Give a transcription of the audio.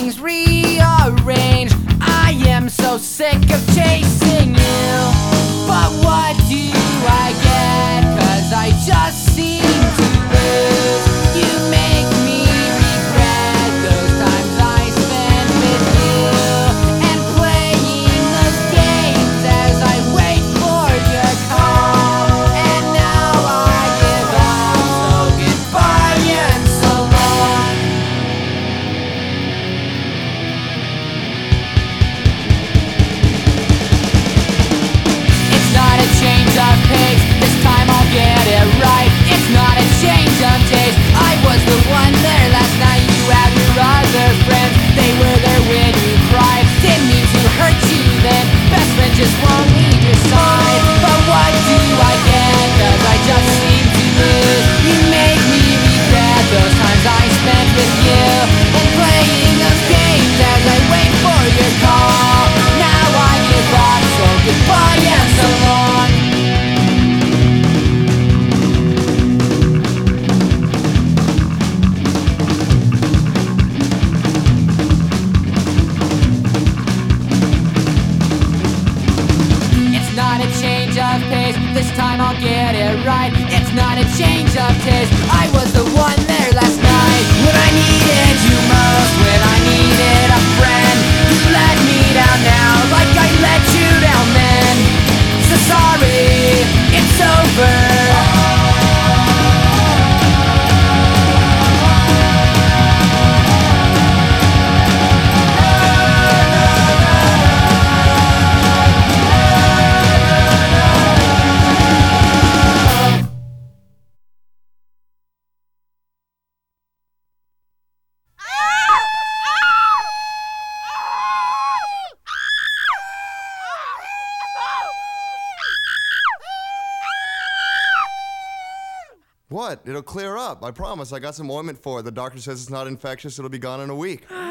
things rearranged. I am so sick of chasing you, but what do I get? 'Cause I just seem to lose. You make me regret those times I spent with you, and playing those games as I wait for your call. And now I give up, so goodbye and so long. It's not a change of pace, this time I'll get it right. It's not a change of taste, I was the one there last night. You had your other friends, they were there when you cried. Didn't mean to hurt you then, best friend just won't leave your side. But what do I get? 'Cause I just seem to lose. You make me regret those times I spent with you, and playing those games as I wait for your call. Now I give up, so goodbye and so long. It's not a change of pace, this time I'll get it right. It's not a change of taste, I was the one there last night. When I needed you most, when I needed a friend, you let me down now, like I let you down then. So sorry, it's over. What? It'll clear up. I promise. I got some ointment for it. The doctor says it's not infectious. It'll be gone in a week.